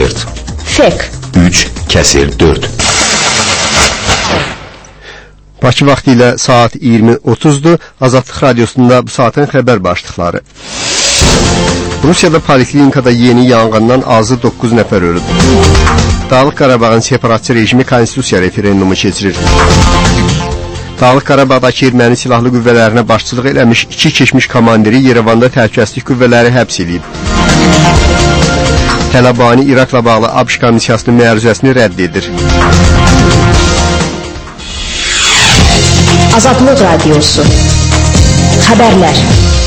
Fert. Fek. 3 kəsir 4. Bakı vaxtı ilə saat 20:30-dur. Azadlıq Radiosunda bu saatin xəbər başlıqları. Rusiyada poliklinikada yeni yanğından azı 9 nəfər ölüb. Dağlıq Qarabağın separatçı rejimi konstitusiya referendumu keçirir. Dağlıq Qarabağdakı erməni silahlı qüvvələrinə başçılıq eləmiş 2 keçmiş komandiri Yerevanda təhlükəsizlik qüvvələri həbs edib. Tələbani İraqla bağlı ABŞ komissiyasının məruzəsini rədd edir. Azadlıq Radiosu. Xəbərlər.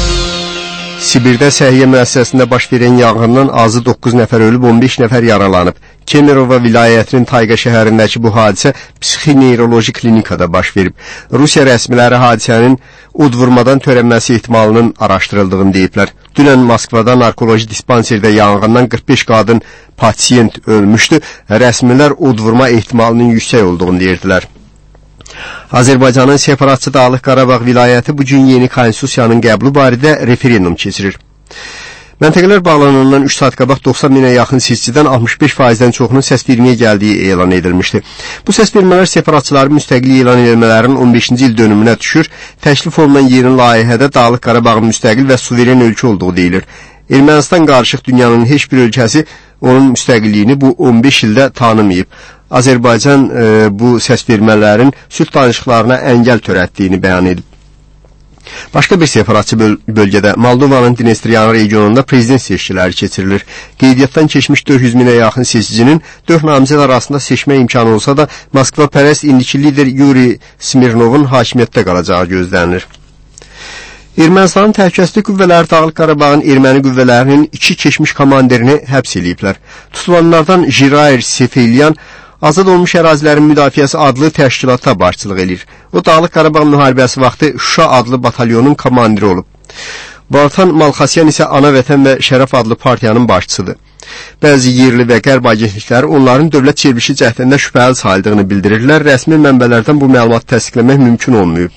Sibirdə səhiyyə müəssisəsində baş verən yanğından azı 9 nəfər ölüb, 15 nəfər yaralanıb. Kemerova vilayətinin Tayqa şəhərindəki bu hadisə psixi-neyroloji klinikada baş verib. Rusiya rəsmiləri hadisənin od vurmadan törənməsi ehtimalının araşdırıldığını deyiblər. Dünən Moskvada narkoloji dispanserdə yanğından 45 qadın pasiyent ölmüşdü. Rəsmilər od vurma ehtimalının yüksək olduğunu deyirdilər. Azərbaycanın separatçı Dağlıq Qarabağ vilayəti bugün yeni konstitusiyanın qəbulu barədə referendum keçirir. Məntəqələr bağlanandan 3 saat qabaq 90 minə yaxın seçicidən 65%-dən çoxunun səs verməyə gəldiyi elan edilmişdi. Bu səs vermələr separatçıların müstəqillik elan edilmələrinin 15-ci il dönümünə düşür. Təklif olunan yeni layihədə Dağlıq Qarabağın müstəqil və suveren ölkə olduğu deyilir. Ermənistan qarışıq dünyanın heç bir ölkəsi onun müstəqilliyini bu 15 ildə tanımayıb. Azərbaycan bu səs vermələrin sülh danışıqlarına əngəl törətdiyini bəyan edib. Başqa bir separatçı bölgədə Moldovanın Dnestryan regionunda prezident seçkiləri keçirilir. Qeydiyyatdan keçmiş 400 minə yaxın seçicinin 4 namizəd arasında seçmə imkanı olsa da Moskva pərəst indiki lider Yuri Smirnovun hakimiyyətdə qalacağı gözlənilir. Ermənistanın təhlükəsizlik qüvvələri Dağlıq Qarabağın erməni qüvvələrinin 2 keçmiş komandirini həbs ediblər. Tutulanlardan Jirayir Sefilyan Azad olmuş ərazilərin müdafiəsi adlı təşkilata başçılıq edir. O, Dağlıq Qarabağ müharibəsi vaxtı Şuşa adlı batalyonun komandiri olub. Bartan Malxasyan isə Ana Vətən və Şərəf adlı partiyanın başçısıdır. Bəzi yerli və qərb agentlikləri onların dövlət çevrilişi cəhdində şübhəli sayıldığını bildirirlər. Rəsmi mənbələrdən bu məlumatı təsdiqləmək mümkün olmayıb.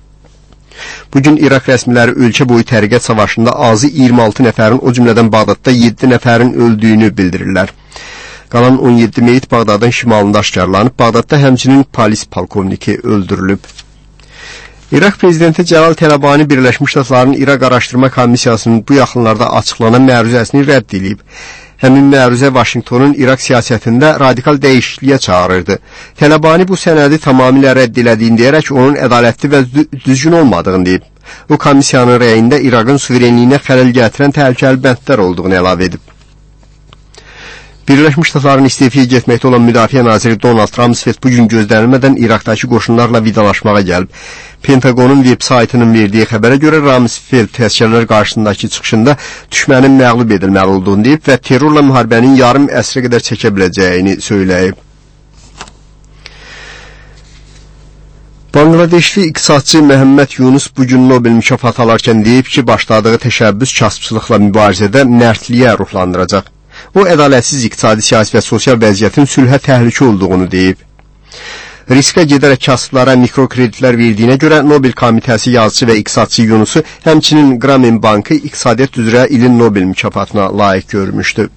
Bugün İraq rəsmiləri ölkə boyu təriqət savaşında azı 26 nəfərin, o cümlədən Bağdadda 7 nəfərin öldüyünü bildirirlər. Qalan 17 meyit Bağdadın şimalında aşkarlanıb, Bağdadda həmçinin polis polkovniki öldürülüb. İraq prezidenti Cəlal Tələbani Birləşmiş Ştatların İraq Araşdırma Komissiyasının bu yaxınlarda açıqlanan məruzəsini rədd edib. Həmin məruzə Vaşinqtonun İraq siyasətində radikal dəyişikliyə çağırırdı. Tələbani bu sənədi tamamilə rədd elədiyini deyərək onun ədalətli və düzgün olmadığını deyib. O, komissiyanın rəyində İraqın suverenliyinə xələl gətirən təhlükəli bəndlər olduğunu əlavə edib. Birləşmiş Ştatların istefaya getməkdə olan Müdafiə naziri Donald Rumsfeld bugün gözlənilmədən İraqdakı qoşunlarla vidalaşmağa gəlib. Pentagonun veb-saytının verdiyi xəbərə görə Rumsfeld təzkirələr qarşısındakı çıxışında düşmənin məğlub edilməli olduğunu deyib və terrorla müharibənin yarım əsrə qədər çəkə biləcəyini söyləyib. Bangladeşli iqtisadçı Məhəmməd Yunus bugün Nobel mükafatı alarkən deyib ki, başladığı təşəbbüs kasıbçılıqla mübarizədə mərdliyə ruhlandıracaq. O, ədalətsiz iqtisadi, siyasi və sosial vəziyyətin sülhə təhlükə olduğunu deyib. Riskə gedərək kasıblara mikrokreditlər verdiyinə görə Nobel Komitəsi yazıcı və iqtisadçı Yunusu həmçinin Grameen Bankı iqtisadiyyat üzrə ilin Nobel mükafatına layiq görmüşdü.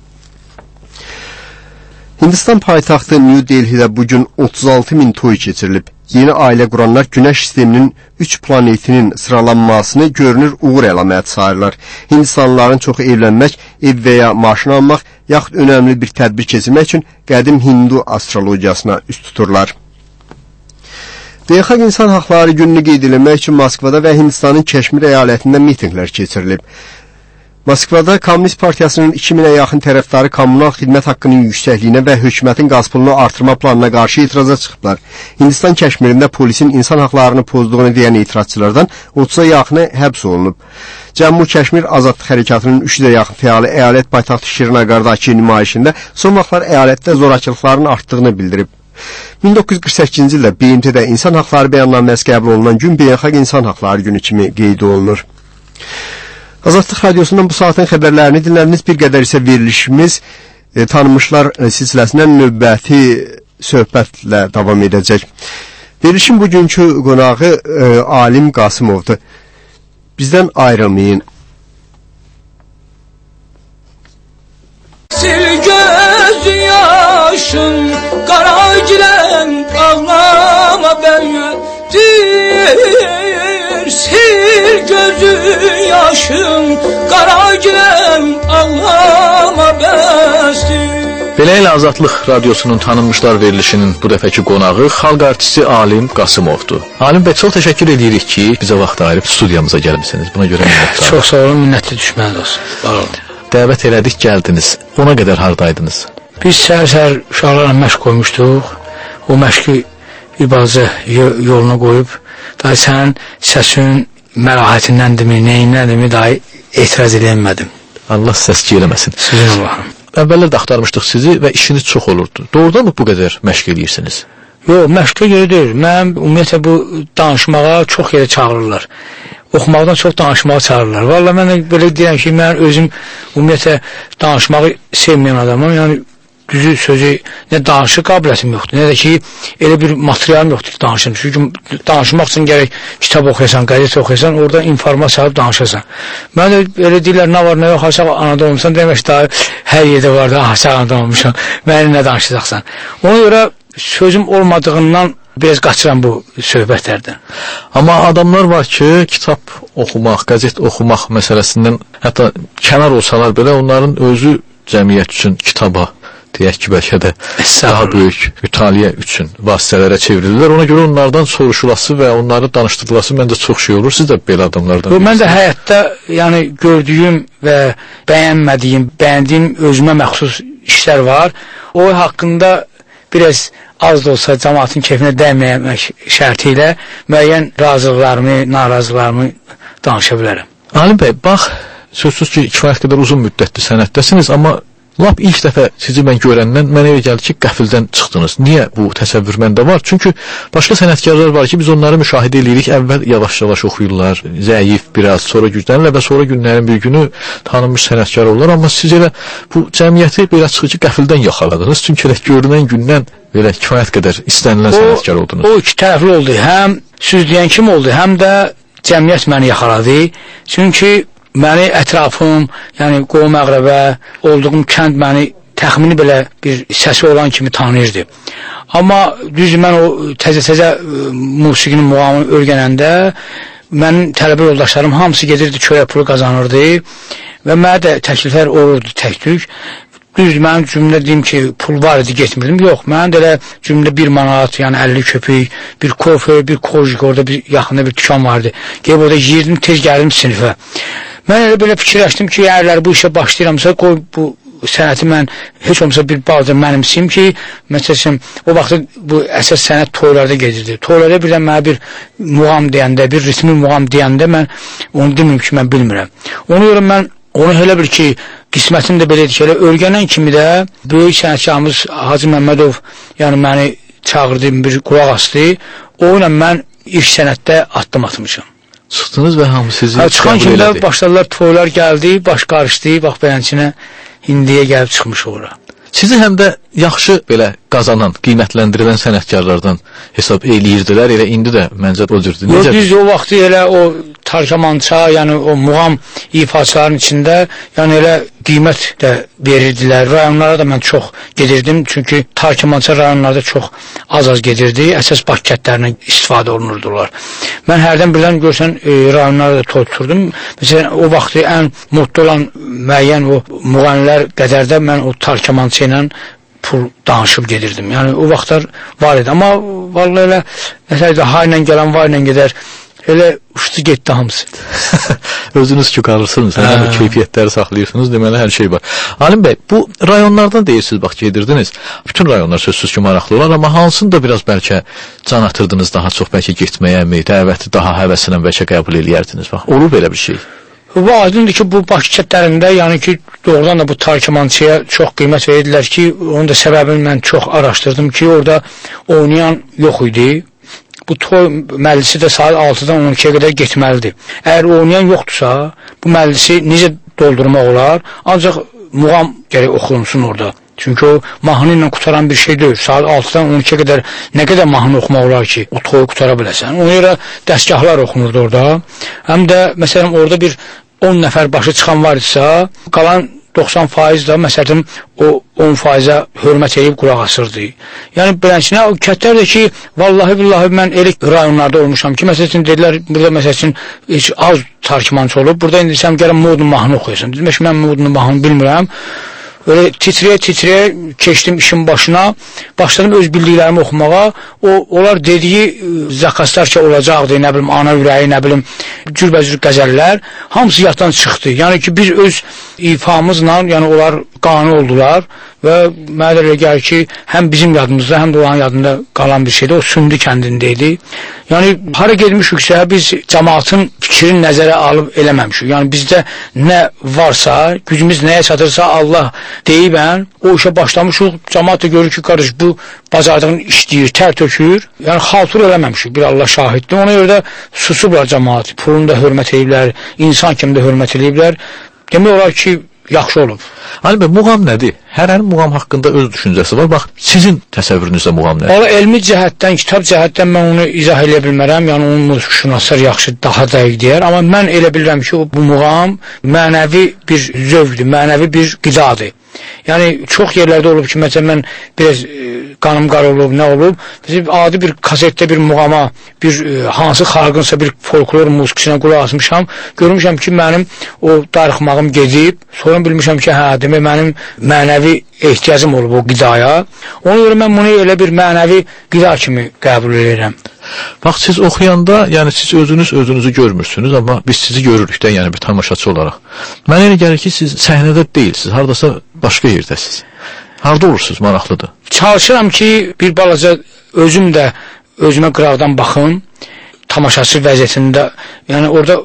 Hindistan paytaxtı New Delhi'də bugün 36 min toy keçirilib. Yeni ailə quranlar Günəş sisteminin 3 planetinin sıralanmasını görünür uğur əlaməti sayırlar. Hindistanlıların çoxu evlənmək, ev və ya maşın almaq, yaxud önəmli bir tədbir keçirmək üçün qədim Hindu astrologiyasına üst tuturlar. Beynəlxalq İnsan Haqları gününü qeyd edilmək üçün Moskvada və Hindistanın Keşmir əyalətində mitinqlər keçirilib. Moskvada Kommunist Partiyasının 2000-ə yaxın tərəfdarı kommunal xidmət haqqının yüksəkliyinə və hökumətin qaz pulunu artırma planına qarşı etiraza çıxıblar. Hindistan Kəşmirində polisin insan haqlarını pozduğunu deyən etirazçılardan 30-a yaxını həbs olunub. Cəmmu Kəşmir Azadlıq Hərəkatının 300-ə yaxın fəalı əyalət paytaxtı Şirinagar'dakı nümayişində son vaxtlar əyalətdə zorakılıqların artdığını bildirib. 1948-ci ildə BMT-də İnsan Haqları Bəyannaməsi qəbul olunan gün Beynəlxalq İnsan Haqları Günü kimi qeyd olunur. Azadlıq Radiosundan bu saatin xəbərlərini dinlədiniz. Bir qədər isə verilişimiz tanınmışlar silsiləsindən növbəti söhbətlə davam edəcək. Verilişin bugünkü qonağı Alim Qasımovdur. Bizdən ayrılmayın. Sil gözü qara gün ağlama bəsdir. Beləliklə Azadlıq Radiosunun tanınmışlar verilişinin bu dəfəki qonağı xalq artisti Alim Qasımovdur. Alim bəy, çox təşəkkür edirik ki, bizə vaxt ayırıb studiyamıza gəlmisiniz. Buna görə minnətdarım. Çox sağ olun, minnətli düşməniz olsun. Sağ olun. Dəvət elədik, gəldiniz. Ona qədər hardaydınız? Biz səhər-səhər uşaqlarla məşq qoymuşduq. O məşqi bir balaca yoluna qoyub, daha sənin səsin məlahətindəndirmi, neyindəndirmi, daha etiraz edəmədim. Allah səs eləməsin. Sizin Allahım. Əvvəllər də axtarmışdıq sizi və işiniz çox olurdu. Doğrudan mı bu qədər məşq edirsiniz? Yox, məşqə görə deyil. Mən ümumiyyətlə bu danışmağa çox yerə çağırırlar. Oxumaqdan çox danışmağa çağırırlar. Vallahi mən belə deyirəm ki, mən özüm ümumiyyətlə danışmağı sevməyən adamım. Yəni düzü sözü nə danışıq qabiliyyətim yoxdur, nə də ki elə bir materialım yoxdur ki danışım. Çünki danışmaq üçün gərək kitab oxuyasan, qəzet oxuyasan, orada informasiya alıb danışasan. Mən də elə deyirlər, nə var, nə yox, aşağı anada olmuşsan, demək daha hər yerdə var da, aşağı anada olmuşam, mənə nə danışacaqsan. Ona görə sözüm olmadığından biraz qaçıram bu söhbətlərdən. Amma adamlar var ki, kitab oxumaq, qəzet oxumaq məsələsindən hətta kənar olsalar belə, onların özü cəmiyyət üçün kitaba, deyək ki, bəlkə də daha böyük mütaliə üçün vasitələrə çevrilirlər. Ona görə onlardan soruşulası və onları danışdırılası məncə çox şey olur. Siz də belə adamlardan. Mən də həyatda yəni gördüyüm və bəyəndiyim özümə məxsus işlər var. O haqqında biraz az da olsa cəmaatın keyfinə dəyməmək şərti ilə müəyyən razılıqlarımı, narazılıqlarımı danışa bilərəm. Alim bəy, bax, sözsüz ki, kifayət qədər uzun müddətli sənətdəsiniz, amma lap ilk dəfə sizi mən görəndən mənə elə gəldi ki, qəfildən çıxdınız. Niyə bu təsəvvür məndə var? Çünki başqa sənətkarlar var ki, biz onları müşahidə edirik, əvvəl yavaş-yavaş oxuyurlar, zəif biraz, sonra güclənirlər və sonra günlərin bir günü tanınmış sənətkar olurlar. Amma siz elə bu cəmiyyəti belə çıxıcı qəfildən yaxaladınız. Çünki elə görünən gündən belə kifayət qədər istənilən sənətkar oldunuz. O iki tərəfli oldu. Həm söz deyən kim oldu, həm də cəmiyyət məni yaxaladı. Çünki məni ətrafım, yəni qohum-əqrəbə, olduğum kənd məni təxmini belə bir səsi olan kimi tanıyırdı. Amma düz mən o təzə musiqinin muğamını öyrənəndə mənim tələbə yoldaşlarım hamısı gedirdi, köyə pulu qazanırdı və mənə də təkliflər olurdu tək-tük. Düz mənim cümlə deyim ki, pul var idi, getmirdim. Yox, mənim də elə cümlə 1 manat, yəni 50 köpük, bir kofe, bir kojik, orada bir yaxında bir tükan vardı. Gəlib orada yiyirdim, tez gəldim sinifə. Mən elə belə fikirləşdim ki, əgər bu işə başlayıramsa, qoy bu sənəti mən heç olmasa bir bazı mənimsiyim ki, məsələn, o vaxtda bu əsas sənət toylarda gedirdi. Toylarda birdən mənə bir muğam deyəndə, bir ritmi muğam deyəndə mən onu deməyim ki, mən bilmirəm. Ona görə mən onu elə bir ki, qismətim də belə ki, elə öyrənən kimi də böyük sənətkarımız Hacı Məmmədov yəni məni çağırdı, bir qulaq asdı. O ilə mən ilk sənətdə addım atmışam. Çıxdınız və hamı sizi çıxan kimi də başladılar, toylar gəldi, baş qarışdı, bax belənçinə indiyə gəlib çıxmış ora. Sizi həm də yaxşı belə qazanan, qiymətləndirilən sənətkarlardan hesab eləyirdilər, elə indi də məncə o cürdür. Yox, düz o vaxtı elə o tarkamança, yəni o muğam ifaçaların içində, yəni elə qiymət də verirdilər. Rayonlara da mən çox gedirdim, çünki tarkamança rayonlarda çox az gedirdi, əsas Bakı kəndlərindən istifadə olunurdular. Mən hərdən birdən görsən rayonlara da toy tuturdum. Məsələn, o vaxtı ən modda olan müəyyən o müğənnilər qədərdə mən o tarkamança ilə pul danışıb gedirdim. Yəni o vaxtlar var idi. Amma vallahi elə məsələn ha ilə gələn var ilə gedər. Elə uçdu getdi hamısı. Özünüz ki qalırsınız, həm də keyfiyyətləri saxlayırsınız, deməli hər şey var. Alim bəy, bu rayonlardan deyirsiniz, bax gedirdiniz. Bütün rayonlar sözsüz ki maraqlı olar, amma hansını da biraz bəlkə can atırdınız daha çox bəlkə getməyə mi, dəvəti daha həvəslə bəlkə qəbul eləyərdiniz. Bax, olur belə bir şey. Bu aydındır ki, bu Bakı kəndlərində, yəni ki, doğrudan da bu tarkamançıya çox qiymət verirdilər ki, onun da səbəbini mən çox araşdırdım ki, orada oynayan yox idi. Bu toy məclisi də saat 6-dan 12-yə qədər getməlidir. Əgər oynayan yoxdursa, bu məclisi necə doldurmaq olar? Ancaq muğam gərək oxunsun orada. Çünki o mahnı ilə qutaran bir şey deyil. Saat 6-dan 12-yə qədər nə qədər mahnı oxumaq olar ki, o toyu qutara biləsən. Ona görə dəstgahlar oxunurdu orada. Həm də, məsələn, orada bir 10 nəfər başı çıxan var idisə, qalan 90% da məsələn o 10%-ə hörmət edib qulaq asırdı. Yəni beləsinə o kətlər də ki, vallahi billahi mən elə rayonlarda olmuşam ki, məsələn dedilər burada məsələn heç az tarkimançı olub. Burada indi sən gələn modun mahnı oxuyursan. Dedim ki, mən modun mahnını bilmirəm. Öyle titreye keçdim işin başına, başladım öz bildiklərimi oxumağa. Onlar dediyi zakaslar ki olacaqdı, nə bilim ana ürəyi, nə bilim cürbəcür qəzəllər, hamısı yaddan çıxdı. Yəni ki biz öz ifamızla, yəni onlar qane oldular və mənə elə gəlir ki, həm bizim yadımızda, həm də onların yadında qalan bir şeydi. O Sündü kəndindeydi. Yəni hara gedmişiksə biz cəmaatın fikrini nəzərə alıb eləməmişik. Yəni bizdə nə varsa, gücümüz nəyə çatırsa Allah deyibən, o işə başlamışıq. Cəmaat da görür ki, qarış bu bacardığını işləyir, tər tökür. Yəni xaltur eləməmişik, bir Allah şahiddir. Ona görə də susublar cəmaat. Pulunu da hörmət ediblər, insan kimi də hörmət ediblər. Demək olar ki, yaxşı olub. Ali bəy, muğam nədir? Hərənin muğam haqqında öz düşüncəsi var. Bax, sizin təsəvvürünüzdə muğam nədir? Valla elmi cəhətdən, kitab cəhətdən mən onu izah edə bilmərəm. Yəni onun musiqişünaslar yaxşı, daha dəqiq deyər. Amma mən elə bilirəm ki, bu muğam mənəvi bir zövqdür, mənəvi bir qidadır. Yəni çox yerlərdə olub ki, məsələn mən biraz qanım qar olub, nə olub? Mesela adi bir kasetdə bir muğama, bir hansı xalqınsa bir folklor musiqisinə qulaq asmışam. Görmüşəm ki, mənim o darıxmağım gedib. Sonra bilmişəm ki, hə, demək mənim mənəvi ehtiyacım olub o qidaya. Ona görə mən bunu elə bir mənəvi qida kimi qəbul edirəm. Bax, siz oxuyanda, yəni siz özünüzü görmürsünüz, amma biz sizi görürük də, yəni bir tamaşaçı olaraq. Mənə elə gəlir ki, siz səhnədə deyilsiniz, haradasa başqa yerdəsiniz. Harada olursunuz, maraqlıdır. Çalışıram ki, bir balaca özüm də özümə qıraqdan baxım, tamaşaçı vəziyyətində, yəni orada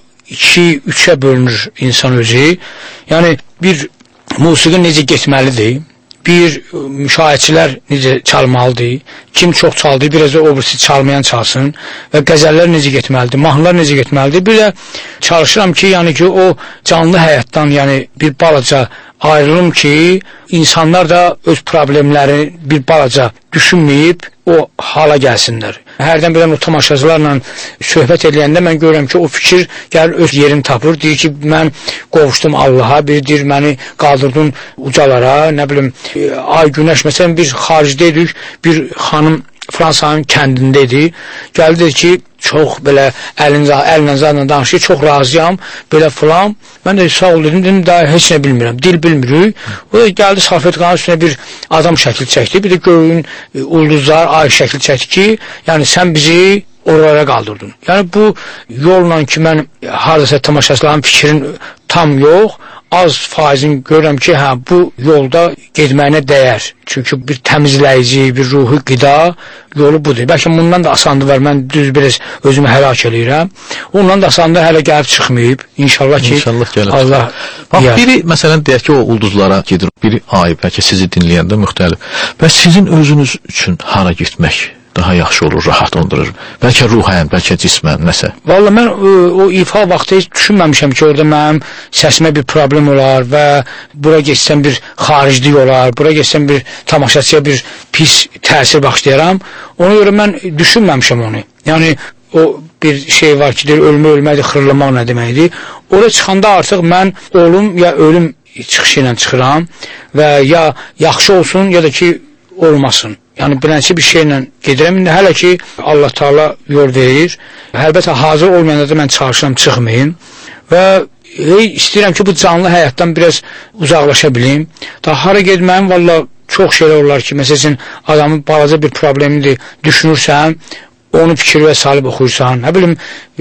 2-3-ə bölünür insan özü. Yəni bir musiqi necə getməlidir, bir müşahidçilər necə çalmalıdır, kim çox çaldı, biraz da o birisi çalmayan çalsın və qəzəllər necə getməlidir, mahnılar necə getməlidir. Bir də çalışıram ki, yəni ki o canlı həyatdan yəni bir balaca ayrılım ki, insanlar da öz problemləri bir balaca düşünməyib o hala gəlsinlər. Hərdən birən o tamaşaçılarla söhbət edəndə mən görürəm ki, o fikir gəlir öz yerini tapır. Deyir ki, mən qovuşdum Allaha, biri deyir, məni qaldırdın ucalara, nə bilim, ay günəş. Məsələn, bir xaricdəydik, bir xanım Fransanın kəndindəydi. Gəldi dedi ki, çox belə əlinlə zadla danışır, çox razıyam, belə filan. Mən də sağ ol dedim, daha heç nə bilmirəm, dil bilmirik. O da gəldi salfetkanın üstünə bir adam şəkil çəkdi, bir də göyün ulduzlar, ay şəkil çəkdi ki, yəni sən bizi oralara qaldırdın. Yəni bu yolla ki, mən haradasa tamaşaçıların fikrin tam yox, az faizin görürəm ki, hə, bu yolda getməyinə dəyər. Çünki bir təmizləyici, bir ruhi qida yolu budur. Bəlkə bundan da asandı var, mən düz biraz özümü həlak eləyirəm. Ondan da asandı hələ gəlib çıxmayıb. İnşallah ki, Allah... Bax, biri, məsələn, deyək ki, o ulduzlara gedir, biri ay, bəlkə sizi dinləyəndə müxtəlif. Və sizin özünüz üçün hara gitmək daha yaxşı olur, rahat ondurur. Bəlkə ruhən, bəlkə cismən, nəsə. Valla mən o ifa vaxtı heç düşünməmişəm ki, orada mənim səsimə bir problem olar və bura geçsəm bir xariclik olar, bura geçsəm bir tamaşaçıya bir pis təsir başlayaram. Ona görə mən düşünməmişəm onu. Yəni, o bir şey var ki, ölməkdir, xırlamaq nə deməkdir. Orada çıxanda artıq mən olum ya ölüm çıxışı ilə çıxıram və ya yaxşı olsun, ya da ki, olmasın. Yəni, bilənçi bir şeylə gedirəm. İndi hələ ki, Allah Teala yol verir. Əlbəttə, hazır olmayanda da mən çalışıram, çıxmayayım. Və istəyirəm ki, bu canlı həyatdan biraz uzaqlaşa bilim. Daha hara gedməyim, valla çox şeylər olar ki, məsələn, adamın balaca bir problemidir, düşünürsən, onu fikirə salib oxuyursan, nə bilim,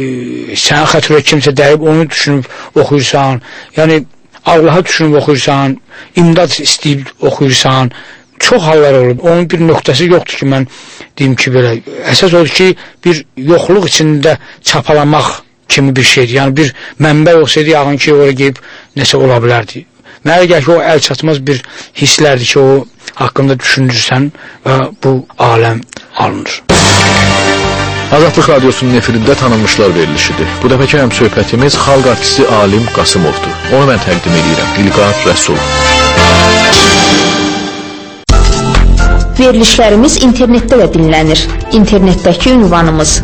sənə xətrə kimsə dəyib, onu düşünüb oxuyursan, yəni, Allaha düşünüb oxuyursan, imdad istəyib oxuyursan, çox hallar olur. Onun bir nöqtəsi yoxdur ki, mən deyim ki, belə, əsas odur ki, bir yoxluq içində çapalamaq kimi bir şeydir. Yəni, bir mənbə olsaydı, yağın ki, oraya geyib nəsə ola bilərdi. Mənə gəlir ki, o əl çatmaz bir hisslərdir ki, o haqqında düşünürsən və bu aləm alınır. Azadlıq Radiosunun efirində tanınmışlar verilişidir. Bu dəfəki həm söhbətimiz xalq artisti Alim Qasımovdur. Onu mən təqdim edirəm. İlqar Rəsul. Verilişlərimiz internetdə də dinlənir. İnternetdəki ünvanımız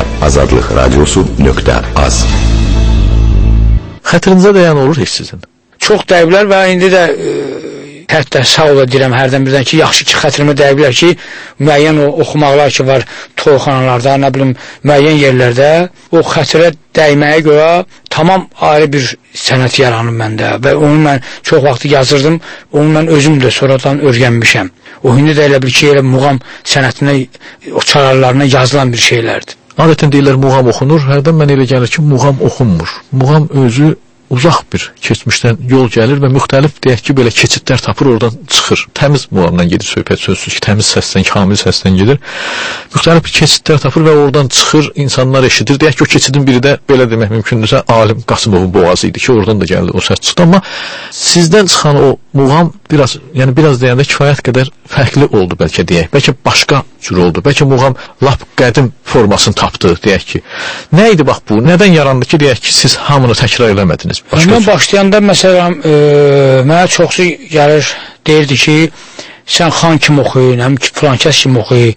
www.azadlıqradiosu.az. Xətrinizə dəyən olur heç sizin? çox dəyiblər və indi də hətta sağ ola deyirəm hərdən birdən ki, yaxşı ki, xətrimə dəyiblər ki, müəyyən o oxumaqlar ki var toyxanalarda, nə bilim, müəyyən yerlərdə o xətrə dəyməyə görə tamam ayrı bir sənət yaranıb məndə və onu mən çox vaxtı yazırdım, onu mən özüm də sonradan öyrənmişəm. O hindi də elə bir ki, elə muğam sənətinə, o çalarlarına yazılan bir şeylərdir. Adətən deyirlər muğam oxunur, hərdən mən elə gəlir ki, muğam oxunmur. Muğam özü uzaq bir keçmişdən yol gəlir və müxtəlif deyək ki, belə keçidlər tapır, oradan çıxır. Təmiz muğamdan gedir söhbət, sözsüz ki, təmiz səsdən, kamil səsdən gedir. Müxtəlif bir keçidlər tapır və oradan çıxır, insanlar eşidir. Deyək ki, o keçidin biri də belə demək mümkündürsə, Alim Qasımovun boğazı idi ki, oradan da gəldi, o səs çıxdı. Amma sizdən çıxan o muğam biraz deyəndə kifayət qədər fərqli oldu bəlkə deyək. Bəlkə başqa cür oldu. Bəlkə muğam lap qədim formasını tapdı, deyək ki. Nə idi bax bu? Nədən yarandı ki, deyək ki, siz hamını təkrar eləmədiniz? Mən başlayanda məsələn mənə çoxsu gəlir, deyirdi ki, sən xan kimi oxuy, filan kəs kimi oxuy.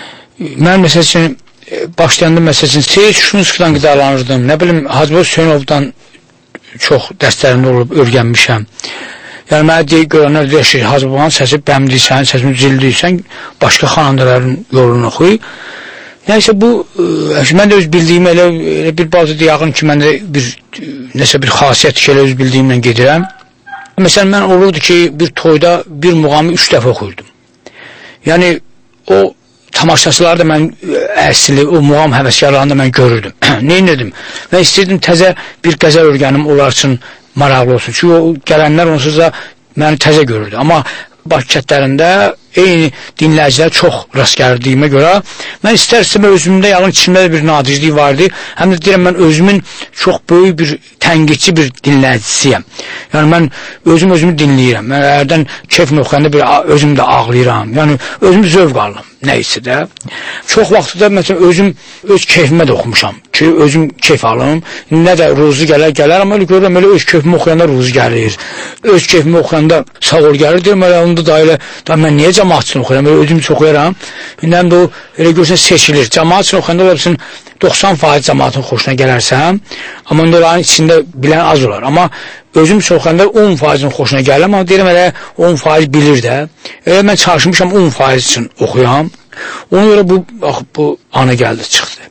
Mən məsəl üçün başlayanda məsəl üçün Seyid Şuşunskidən qidalanırdım. Nə bilim Hacı Hüseynovdan çox dərslərində olub öyrənmişəm. Yəni mənə görənlər deyir ki, Hacı Babanın səsi bəmliysən, səsini cildiysən, başqa xanandaların yolunu oxuy. Nəysə bu, mən də öz bildiyim elə bir bazı deyağın ki, mən də nəsə bir xasiyyət ki, elə öz bildiyimlə gedirəm. Məsələn, mən olurdu ki, bir toyda bir muğamı 3 dəfə oxuyurdum. Yəni, o tamaşaçıları da mən əsli, o muğam həvəskarlarını da mən görürdüm. Neynirdim? Mən istəyirdim təzə bir qəzəl örgənim onlar üçün maraqlı olsun. Çünki o gələnlər onsuz da məni təzə görürdü. Amma Bakı kətlərində eyni dinləyicilər çox rast gəldiyimə görə mən istər-istəmə özümdə yalnız içimdə bir nadirlik vardı. Həm də deyirəm, mən özümün çox böyük bir tənqidçi bir dinləyicisiyəm. Yəni mən özümü dinləyirəm. Mən ərdən keyfini oxuyanda özüm də ağlayıram. Yəni özüm zövq alıram. Nəysə də. Çox vaxtda məsələn özüm öz keyfimə də oxumuşam ki, özüm keyf alım. Nə də ruzu gələr, amma elə görürəm, elə öz keyfimi oxuyanda ruzu gəlir. Öz keyfimi oxuyanda sağ ol gəlir. Deyirəm, onda da elə, mən niyə cəmaat üçün oxuyuram, özüm üçün oxuyaram. İndəm də o, elə görürsən, seçilir. Cəmaat üçün oxuyanda olabilirsin, 90% cəmaatın xoşuna gələrsəm, amma onların içində bilən az olar. Amma özüm üçün oxuyanda 10%-in xoşuna gəlir, amma deyirəm, elə 10% bilir də. Elə mən çalışmışam 10% üçün oxuyam. Ona görə bu ana gəldi, çıxdı.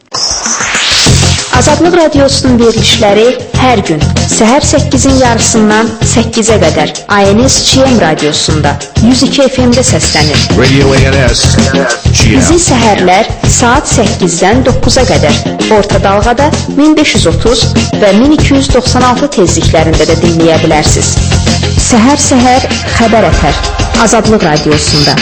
Azadlıq Radiosunun verilişləri hər gün səhər 8-in yarısından 8-ə qədər ANS-CM radiosunda 102 FM-də səslənir. Radio ANS, Bizi səhərlər saat 8-dən 9-a qədər orta dalğada 1530 və 1296 tezliklərində də dinləyə bilərsiniz. Səhər xəbər ətər Azadlıq Radiosunda.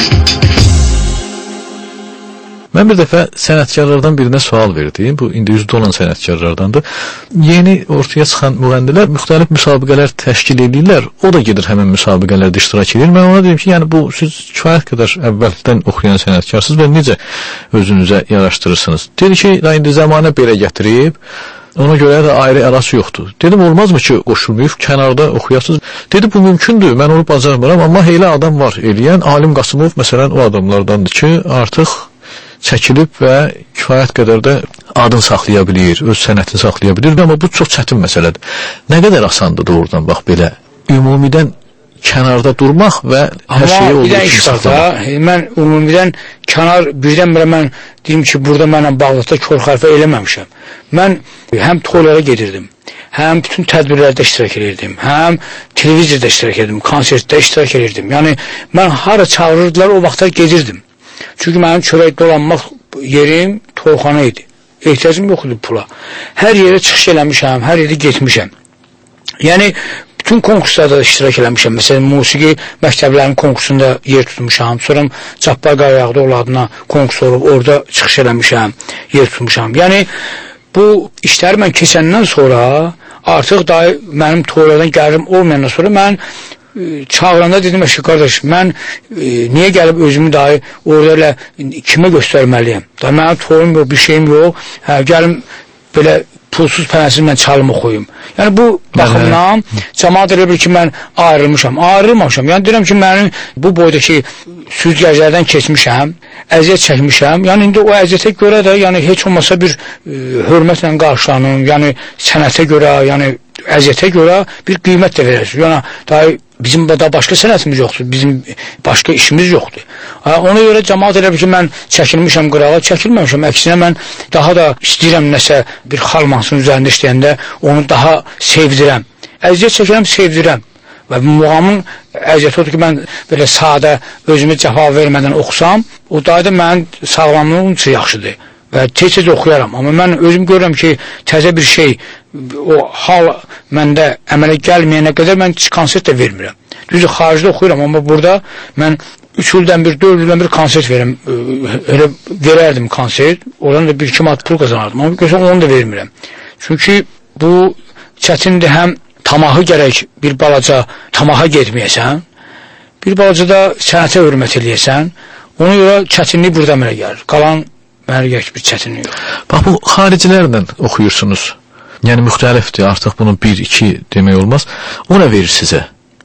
Mən bir dəfə sənətkarlardan birinə sual verdim. Bu indi üzdə olan sənətkarlardandır. Yeni ortaya çıxan müğənnilər müxtəlif müsabiqələr təşkil edirlər. O da gedir həmin müsabiqələrdə iştirak edir. Mən ona dedim ki, yəni bu siz kifayət qədər əvvəldən oxuyan sənətkarsınız və necə özünüzə yaraşdırırsınız? Dedi ki, indi zamanə belə gətirib, ona görə də ayrı arası yoxdur. Dedim, olmazmı ki, qoşulmayıb, kənarda oxuyasınız? Dedi, bu mümkündür, mən onu bacarmıram, amma elə adam var eləyən. Alim Qasımov, məsələn, o adamlardandır ki, artıq çəkilib və kifayət qədər də adını saxlaya bilir, öz sənətini saxlaya bilir. Amma bu çox çətin məsələdir. Nə qədər asandır doğrudan, bax belə, ümumidən kənarda durmaq və hər şeyi olduğu kimi saxlamaq. Mən ümumidən kənar birdən-birə mən deyim ki, burada mənlə bağlıqda kör xərfə eləməmişəm. Mən həm toylara gedirdim, həm bütün tədbirlərdə iştirak edirdim, həm televiziyada iştirak edirdim, konsertdə iştirak edirdim. Yəni, mən hara çağırırdılar, o vaxtlar gedirdim. Çünki mənim çörək dolanmaq yerim toyxana idi. Ehtiyacım yox idi pula. Hər yerə çıxış eləmişəm, hər yerə getmişəm. Yəni, bütün konkurslarda iştirak eləmişəm. Məsələn, musiqi məktəblərinin konkursunda yer tutmuşam. Sonra Cabbar Qarayağda oladına konkurs olub, orada çıxış eləmişəm, yer tutmuşam. Yəni, bu işləri mən keçəndən sonra, artıq da mənim toylardan gəlirim olmayandan sonra mən çağıranda dedim ki, qardaş, mən niyə gəlib özümü dahi orada elə kimə göstərməliyəm? Da mənim toyum yox, bir şeyim yox, gəlim belə pulsuz pənəsiz mən çalım oxuyum. Yəni bu baxımdan cəmaat elə bir ki, mən ayrılmamışam. Yəni deyirəm ki, mənim bu boydakı süzgəclərdən keçmişəm, əziyyət çəkmişəm. Yəni indi o əziyyətə görə də yəni heç olmasa bir hörmətlə qarşılanım, yəni sənətə görə, yəni əziyyətə görə bir qiymət də verəsiniz. Yəni, daha bizim da başqa sənətimiz yoxdur, bizim başqa işimiz yoxdur. Ona görə cəmaat elə ki, mən çəkilmişəm qırağa, çəkilməmişəm. Əksinə, mən daha da istəyirəm nəsə bir xal mahnısının üzərində işləyəndə onu daha sevdirəm. Əziyyət çəkirəm, sevdirəm. Və muğamın əziyyəti odur ki, mən belə sadə, özümü cəfa vermədən oxusam, o da mənim sağlamlığım üçün yaxşıdır. Və tez-tez oxuyaram. Amma mən özüm görürəm ki, təzə bir şey, o hal məndə əmələ gəlməyənə qədər mən konsert də vermirəm. Düzdür, xaricdə oxuyuram, amma burada mən 3 ildən bir, 4 ildən bir konsert verirəm. Elə verərdim konsert, oradan da 1-2 manat pul qazanardım. Amma görürəm, onu da vermirəm. Çünki bu çətindir, həm tamahı gərək bir balaca tamaha getməyəsən, bir balaca da sənətə hörmət eləyəsən, ona görə çətinlik burada mənə gəlir. Qalan mənə gəlir bir çətinlik yox. Bax, bu xaricilərlə oxuyursunuz. Yəni, müxtəlifdir, artıq bunun 1-2 demək olmaz. O nə verir sizə?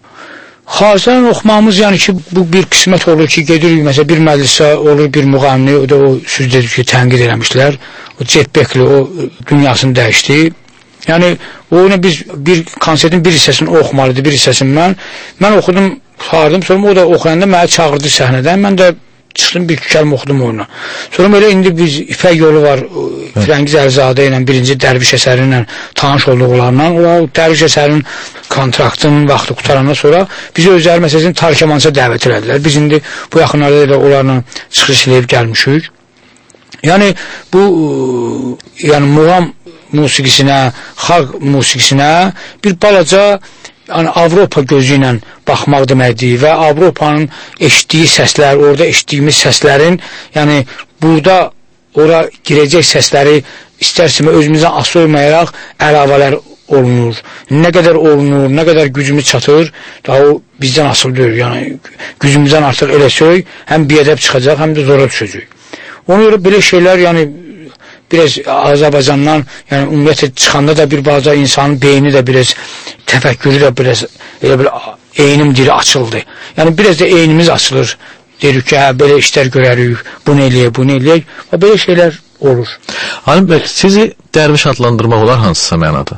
Xaricdən oxumağımız, yəni ki, bu bir qismət olur ki, gedirik, məsələn, bir məclisə olur, bir müğamni, o da o söz dedik ki, tənqid eləmişlər, o Cep Bekli, o dünyasını dəyişdi. Yəni, onu biz bir konsertin bir hissəsini oxumalıdır, bir hissəsini mən oxudum, çağırdım, sonra o da oxuyanda mənə çağırdı səhnədən, mən də çıxdım, bir kəlmə oxudum oyuna. Sonra elə indi biz İpək yolu var, Firəngiz Əlizadə ilə, birinci Dərviş əsəri ilə tanış olduqlarından, o Dərviş əsərinin kontraktının vaxtı qutarandan sonra bizi özləri məsələsini Tarkamanca dəvət elədilər. Biz indi bu yaxınlarda da onlarla çıxış eləyib gəlmişik. Yəni, bu, yəni, muğam musiqisinə, xalq musiqisinə bir balaca yəni Avropa gözü ilə baxmaq deməkdir və Avropanın eşitdiyi səslər, orada eşitdiyimiz səslərin, yəni burada ora girəcək səsləri istərsəmə özümüzdən asılı olmayaraq əlavələr olunur. Nə qədər olunur, nə qədər gücümüz çatır, daha o bizdən asılı deyil. Yəni gücümüzdən artıq eləsək, həm biədəb çıxacaq, həm də zora düşəcək. Ona görə belə şeylər, yəni biraz Azərbaycandan, yəni ümumiyyətlə çıxanda da bir balaca insanın beyni də biraz, təfəkkürü də biraz, elə bir eynim dili açıldı. Yəni biraz da eynimiz açılır. Deyirik ki, belə işlər görərik, bunu eləyək və belə şeylər olur. Halim bəy, sizi dərviş adlandırmaq olar hansısa mənada?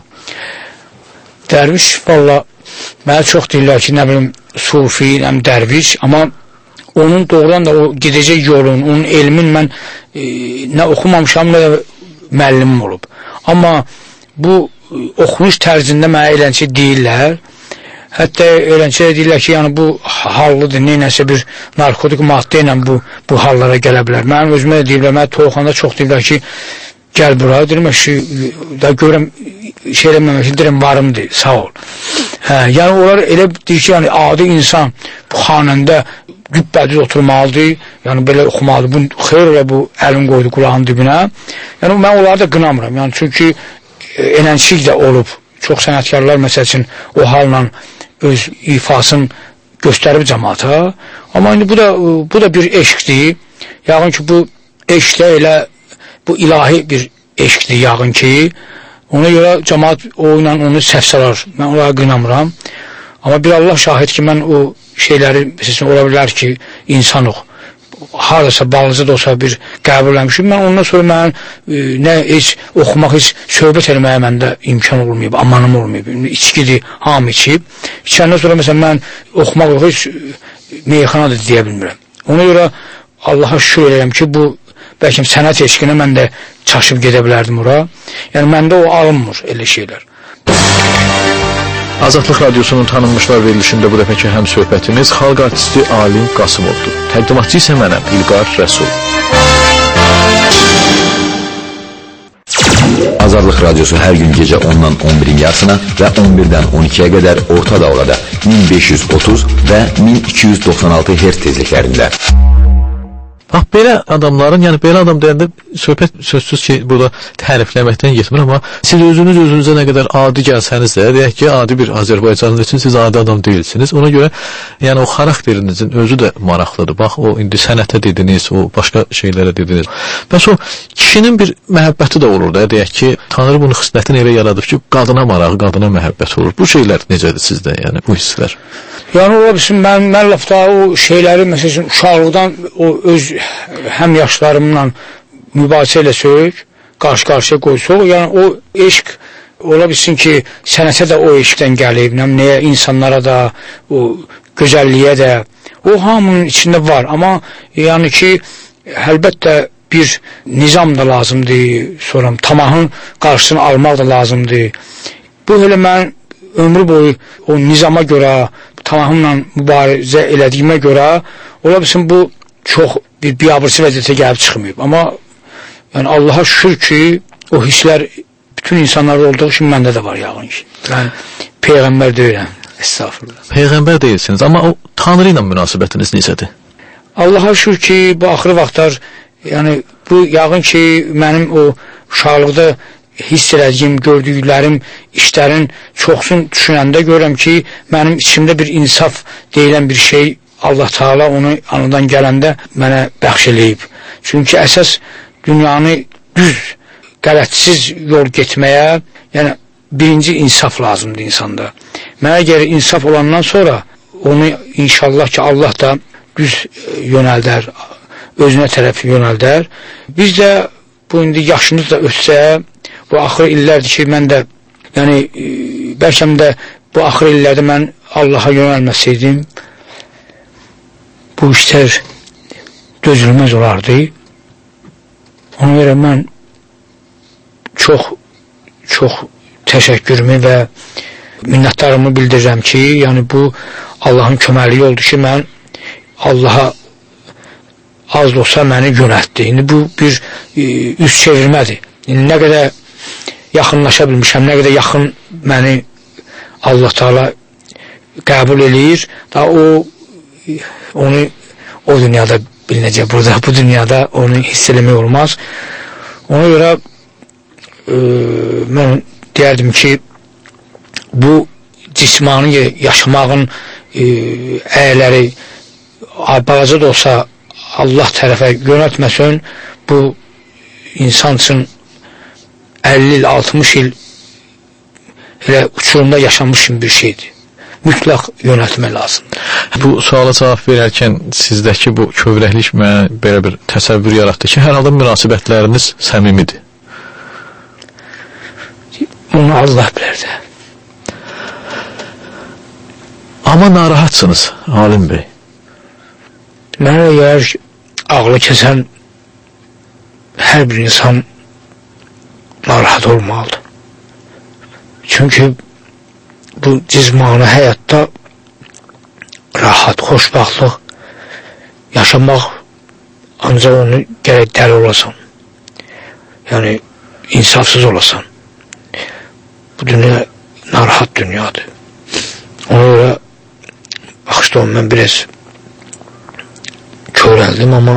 Dərviş, valla, mənə çox deyirlər ki, nə bilim, sufi, həm dərviş, amma onun doğrudan da o gedəcək yolun, onun elmin mən nə oxumamışam, nə də müəllimim olub. Amma bu oxunuş tərzində mənə eləncə deyirlər. Hətta eləncə deyirlər ki, yəni bu hallıdır, neynəsə bir narkotik maddə ilə bu hallara gələ bilər. Mənim özümə də deyirlər, mənə toxanda çox deyirlər ki, gəl bura, deyirəm ki, da görəm, şey eləməmək ki, deyirəm, varımdır, sağ ol. Yəni onlar elə deyir ki, yəni adi insan bu xanəndə gübbədiz oturmalıdır, yəni belə oxumalıdır. Bu xeyr elə bu əlin qoydu qulağın dibinə. Yəni mən onları da qınamıram. Yəni çünki enənçilik də olub. Çox sənətkarlar məsəl üçün o halla öz ifasını göstərib cəmaata. Amma indi bu da bir eşqdir. Yəqin ki bu eşq də elə bu ilahi bir eşqdir yəqin ki. Ona görə cəmaat o ilə onu səhv salar. Mən onları qınamıram. Amma bir Allah şahid ki, mən o şeyləri, məsələn, ola bilər ki, insanıq. Haradasa, ballıca da olsa bir qəbul eləmişim. Mən ondan sonra mən nə heç oxumaq, heç söhbət eləməyə məndə imkan olmayıb, amanım olmayıb. İçkidir, hamı içib. İçəndən sonra, məsələn, mən oxumaq yox, heç meyxana da deyə bilmirəm. Ona görə Allaha şükür edirəm ki, bu, bəlkə sənət eşqinə mən də çaşıb gedə bilərdim ora. Yəni, məndə o alınmır elə şeylər. Azadlıq Radyosunun tanınmışlar verilişində bu dəfəki həm söhbətimiz xalq artisti Alim Qasımovdur. Təqdimatçı isə mənəm, İlqar Rəsul. Azadlıq Radyosu hər gün gecə 10-dan 11-in yarısına və 11-dən 12-yə qədər orta dalğada 1530 və 1296 Hz tezliklərində. Bax, belə adamların, yəni belə adam deyəndə söhbət sözsüz ki, burada tərifləməkdən getmir, amma siz özünüzə nə qədər adi gəlsəniz də, deyək ki, adi bir Azərbaycanlı üçün siz adi adam deyilsiniz. Ona görə, yəni o xarakterinizin özü də maraqlıdır. Bax, o indi sənətə dediniz, o başqa şeylərə dediniz. Bəs o kişinin bir məhəbbəti də olur da, deyək ki, Tanrı bunu xislətini elə yaradıb ki, qadına marağı, qadına məhəbbət olur. Bu şeylər necədir sizdə, yəni bu hisslər? Yəni ola bilsin, mən lafda o şeyləri, məsələn, uşaqlıqdan o öz həm yaşlarımla mübahisə eləsək, qarşı-qarşıya qoysaq, yəni o eşq ola bilsin ki, sənətə də o eşqdən gəlib, nəyə insanlara da, o gözəlliyə də, o hamının içində var. Amma yəni ki, əlbəttə bir nizam da lazımdır, sonra tamahın qarşısını almaq da lazımdır. Bu elə mən ömrü boyu o nizama görə, tamahımla mübarizə elədiyimə görə, ola bilsin bu çox bir biabırçı vəziyyətə gəlib çıxmayıb. Amma yəni Allaha şükür ki, o hisslər bütün insanlarda olduğu kimi məndə də var yağın ki. Mən Peyğəmbər deyirəm. Estağfurullah. Peyğəmbər deyilsiniz, amma o Tanrı ilə münasibətiniz necədir? Allaha şükür ki, bu axırı vaxtlar, yəni bu yağın ki, mənim o uşaqlıqda hiss elədiyim, gördüklərim, işlərin çoxsun düşünəndə görürəm ki, mənim içimdə bir insaf deyilən bir şey Allah Teala onu anadan gələndə mənə bəxş eləyib. Çünki əsas dünyanı düz, qələtsiz yol getməyə, yəni birinci insaf lazımdır insanda. Mənə gəlir insaf olandan sonra onu inşallah ki Allah da düz yönəldər, özünə tərəf yönəldər. Biz də bu indi yaşımız da ötsə, bu axır illərdir ki mən də, yəni bəlkə də bu axır illərdə mən Allaha yönəlməsəydim, bu işlər dözülməz olardı. Ona görə mən çox təşəkkürümü və minnətdarımı bildirirəm ki, yəni bu Allahın köməkliyi oldu ki, mən Allaha az da olsa məni yönəltdi. İndi bu bir üst çevirmədir. İndi nə qədər yaxınlaşa bilmişəm, nə qədər yaxın məni Allah Teala qəbul eləyir, da onu o dünyada bilinəcək, burada, bu dünyada onu hiss eləmək olmaz. Ona görə mən deyərdim ki, bu cismani yaşamağın əyləri balaca da olsa Allah tərəfə yönəltməsin, bu insan üçün 50 il, 60 il elə uçurumda yaşanmış bir şeydir. Mütləq yönəltmək lazımdır. Bu suala cavab verərkən sizdəki bu kövrəklik mənə belə bir təsəvvür yaratdı ki, hər halda münasibətləriniz səmimidir. Bunu Allah bilər də. Amma narahatsınız, Alim bəy. Mənə əgər ağlı kəsən hər bir insan narahat olmalıdır. Çünki bu cizmani həyatda rahat, xoşbaxtlıq yaşamaq ancaq onu gərək dəli olasan. Yəni, insafsız olasan. Bu dünya narahat dünyadır. Ona görə baxışda mən biraz körəldim, amma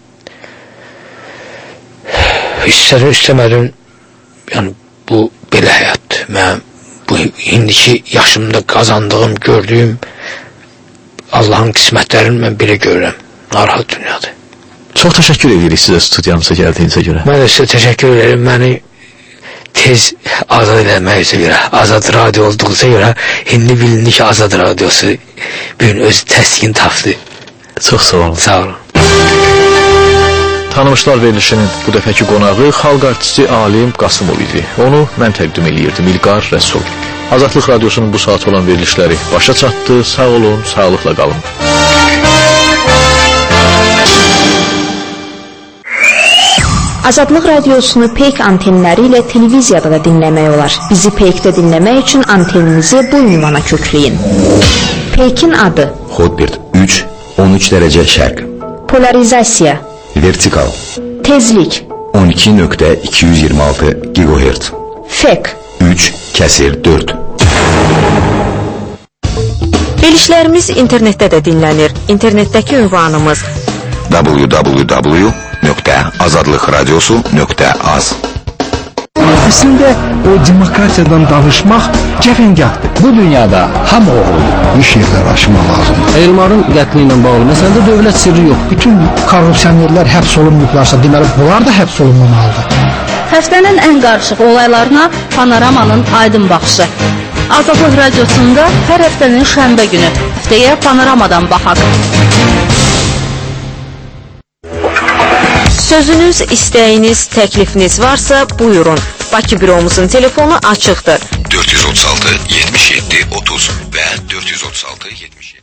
istədim, istəmədim, yəni bu belə həyatdır. Mən bu indiki yaşımda qazandığım, gördüyüm Allahın qismətlərini mən belə görürəm. Narahat dünyadır. Çox təşəkkür edirik sizə studiyamıza gəldiyinizə görə. Mən də sizə təşəkkür ederim. Məni tez azad eləməyizə görə, azad radio olduğuza görə, indi bilindik ki, azad radiosu bugün öz təskin tapdı. Çox sağ olun. Sağ olun. Tanımışlar verilişinin bu dəfəki qonağı xalq artisti Alim Qasımov idi. Onu mən təqdim eləyirdim, İlqar Rəsul. Azadlıq Radiosunun bu saat olan verilişləri başa çatdı. Sağ olun, sağlıqla qalın. Azadlıq Radiosunu Peyk antenləri ilə televiziyada da dinləmək olar. Bizi Peykdə dinləmək üçün anteninizi bu ünvana kökləyin. Peykin adı Hotbird 3, 13 dərəcə şərq. Polarizasiya, Vertikal tezlik, 12.226 GHz. fek. 3/4. Verilişlərimiz internetdə də dinlənir. İnternetdəki ünvanımız www.azadlıqradiosu.az. Əslində o demokratiyadan danışmaq cəfəngahdır. Bu dünyada hamı oğludur. Bir şeylər aşmaq lazımdır. Elmarın qətli ilə bağlı məsələdə dövlət sirri yox. Bütün korrupsionerlər həbs olunmuşlarsa, deməli bunlar da həbs olunmamalıdır. Həftənin ən qarışıq olaylarına Panoramanın aydın baxışı. Azadlıq Radiosunda hər həftənin şənbə günü. Həftəyə Panoramadan baxaq. Sözünüz, istəyiniz, təklifiniz varsa buyurun. Bakı büromuzun telefonu açıqdır. 436 77 30 və 436 77